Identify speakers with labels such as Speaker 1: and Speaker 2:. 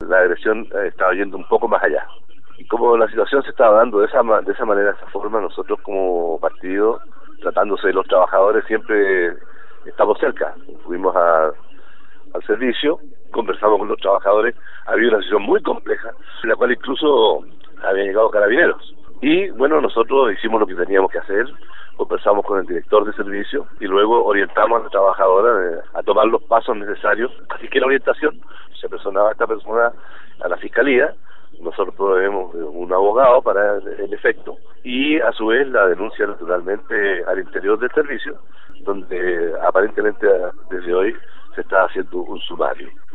Speaker 1: la agresión estaba yendo un poco más allá. Y como la situación se estaba dando de esa manera, de esa forma, nosotros como partido, tratándose de los trabajadores, siempre estamos cerca. Fuimos al servicio, conversamos con los trabajadores, había una situación muy compleja, en la cual incluso habían llegado carabineros. Y bueno, nosotros hicimos lo que teníamos que hacer, conversamos con el director de servicio y luego orientamos a la trabajadora a tomar los pasos necesarios. Así que la orientación, se personaba a esta persona a la fiscalía, nosotros proveemos un abogado para el efecto y a su vez la denuncia naturalmente al interior del servicio, donde aparentemente desde hoy se está haciendo un sumario.